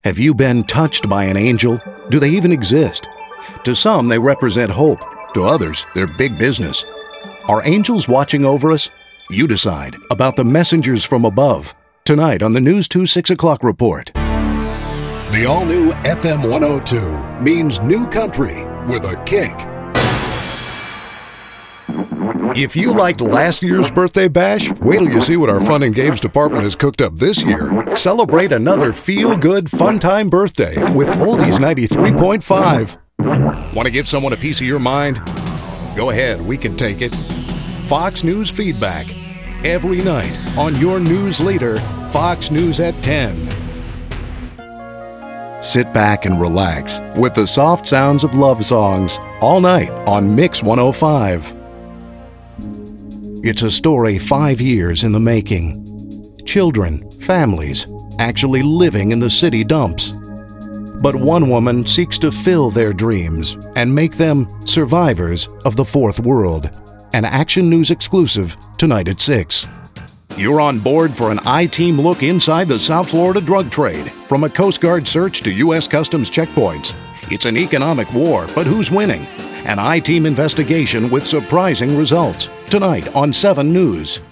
Have you been touched by an angel? Do they even exist? To some, they represent hope. To others, they're big business. Are angels watching over us? You decide about the messengers from above. Tonight on the News 2 6 o'clock report. The all-new FM 102 means new country with a kick. If you liked last year's birthday bash, wait till you see what our Fun and Games department has cooked up this year. Celebrate another feel-good, fun-time birthday with Oldies 93.5. Want to give someone a piece of your mind? Go ahead, we can take it. Fox News Feedback, every night on your news leader, Fox News at 10. Sit back and relax with the soft sounds of love songs all night on Mix 105. It's a story 5 years in the making. Children, families, actually living in the city dumps. But one woman seeks to fill their dreams and make them survivors of the fourth world. An Action News exclusive tonight at 6. You're on board for an I-Team look inside the South Florida drug trade. From a Coast Guard search to U.S. Customs checkpoints. It's an economic war, but who's winning? An I-Team investigation with surprising results. Tonight on 7 News.